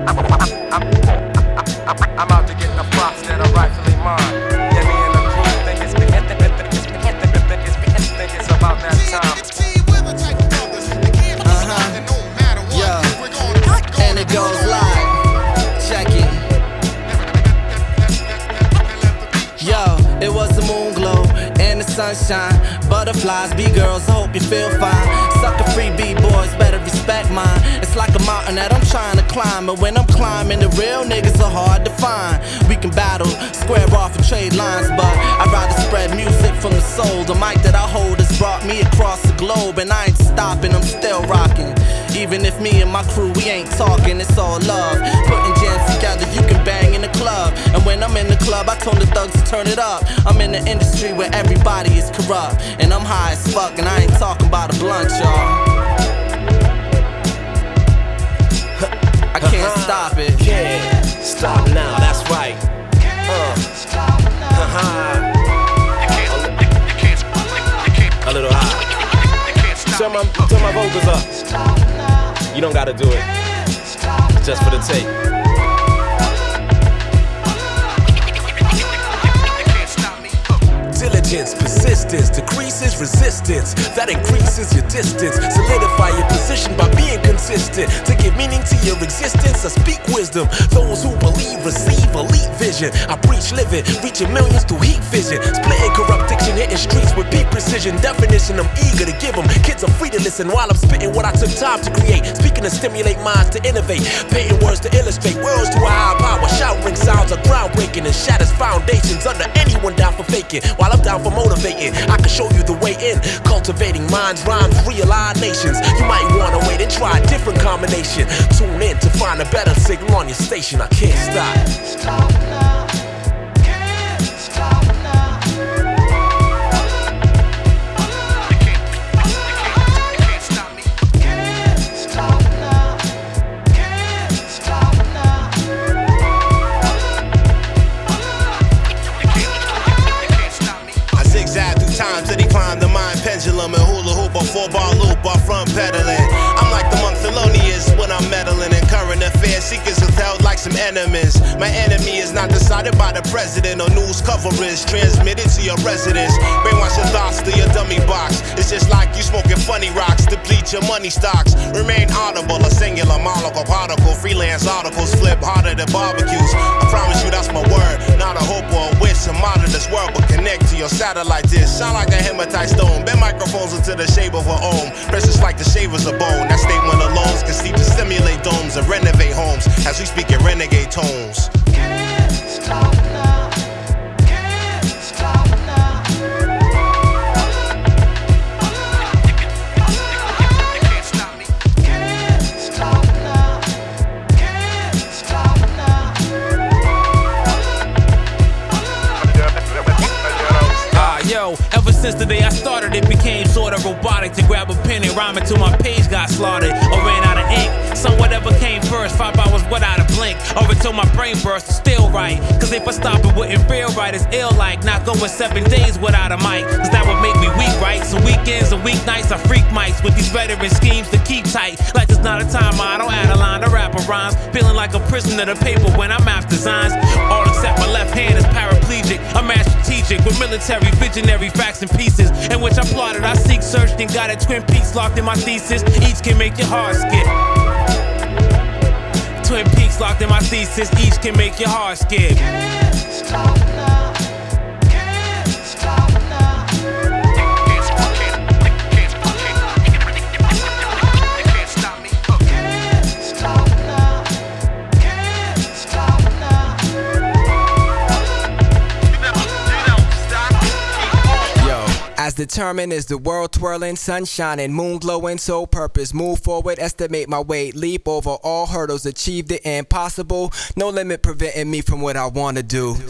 I'm out to get the props that are rightfully mine. Yeah, me and the crew think it's about that time. Yeah, and it goes live. Check it. Yo, it was the moon glow and the sunshine. Butterflies, B-girls, I hope you feel fine. Sucker free B-boys, better respect mine. It's like a mountain that I'm trying to climb, and when I'm climbing, the real niggas are hard to find. We can battle, square off and trade lines, but I'd rather spread music from the soul. The mic that I hold has brought me across the globe, and I ain't stopping, I'm still rocking. Even if me and my crew, we ain't talking, it's all love. Putting jams together, you can bang in the club. And when I'm in the club, I told the thugs to turn it up. I'm in the industry where everybody is corrupt, and I'm high as fuck, and I ain't talking about a blunt, y'all. I can't stop it. Can't stop now, that's right. A little high. Turn my vocals up. You don't gotta do it. Just for the tape. Diligence, persistence, decreases resistance. That increases your distance. Solidify your position by being consistent. To give meaning to your existence, I speak wisdom. Those who believe receive elite vision. I preach living, reaching millions through heat vision. Splitting corrupt diction, hitting streets with beat precision. Definition I'm eager to give them. Kids are free to listen while I'm spitting what I took time to create. Speaking to stimulate minds to innovate. Painting words to illustrate worlds to a higher power. Shouting sounds are groundbreaking and shatters foundations under anyone down for faking. While I'm down for motivating, I can show you the way in. Cultivating minds, rhymes, realign nations. You might wanna wait and try a different combination. Tune in to find a better signal on your station. I can't stop. Times that he climbed the mind pendulum and hula hoop or 4-bar loop or front pedaling. I'm like the monk Thelonious when I'm meddling in current affairs. Seekers withheld like some enemies. My enemy is not decided by the president or news coverage. Transmitted to your residence. Brainwash your thoughts through your dummy box. It's just like you smoking funny rocks. Deplete your money stocks. Remain audible, a singular molecule particle. Freelance articles flip harder than barbecues. I promise you that's my word. Not a hope or a wish to monitor this world, but connect to your satellite dish. Sound like a hematite stone. Bend microphones into the shape of an ohm. Precious like the shavers of bone. That statement alone can seep to stimulate domes and renovate homes as we speak in renegade tones. Can't stop now. Can't stop now. Can't stop me. Can't stop now. Can't stop now. Yo, ever since the day I started, it became sort of robotic to grab a pen and rhyme it till my page got slaughtered or ran out of ink. So whatever came first, 5 hours without a blink, or until my brain burst, still right. Cause if I stop, it wouldn't feel right. It's ill like not going 7 days without a mic, cause that would make me weak, right? So weekends and weeknights, I freak mics with these veteran schemes to keep tight. Like there's not a time I don't add a line to rapper rhymes. Feeling like a prisoner to paper when I map designs. All except my left hand is paraplegic. I'm mad strategic with military visionary facts and pieces, in which I plotted, I seek, searched, and got at Twin Peaks locked in my thesis. Each can make your heart skip. Twin Peaks locked in my thesis. Each can make your heart skip. Can't stop now. Can't stop now. Can't stop me. Can't stop now. Can't stop now. As determined as the world twirling, sun shining, moon glowing, sole purpose. Move forward, estimate my weight, leap over all hurdles, achieve the impossible. No limit preventing me from what I wanna do.